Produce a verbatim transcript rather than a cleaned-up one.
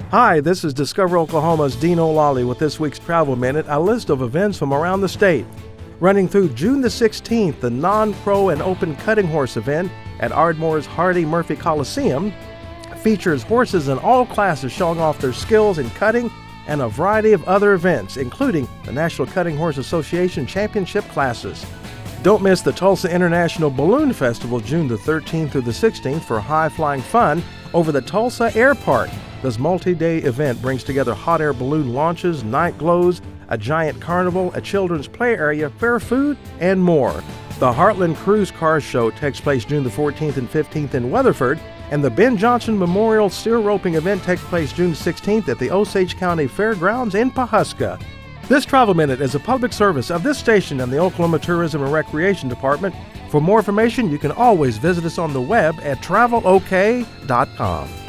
Hi, this is Discover Oklahoma's Dean O'Lally with this week's Travel Minute, a list of events from around the state. Running through June the sixteenth, the non-pro and open cutting horse event at Ardmore's Hardy Murphy Coliseum features horses in all classes showing off their skills in cutting and a variety of other events, including the National Cutting Horse Association Championship classes. Don't miss the Tulsa International Balloon Festival June the thirteenth through the sixteenth for high-flying fun over the Tulsa Air Park. This multi-day event brings together hot air balloon launches, night glows, a giant carnival, a children's play area, fair food, and more. The Heartland Cruise Car Show takes place June the fourteenth and fifteenth in Weatherford, and the Ben Johnson Memorial Steer Roping event takes place June the sixteenth at the Osage County Fairgrounds in Pawhuska. This Travel Minute is a public service of this station and the Oklahoma Tourism and Recreation Department. For more information, you can always visit us on the web at travel o k dot com.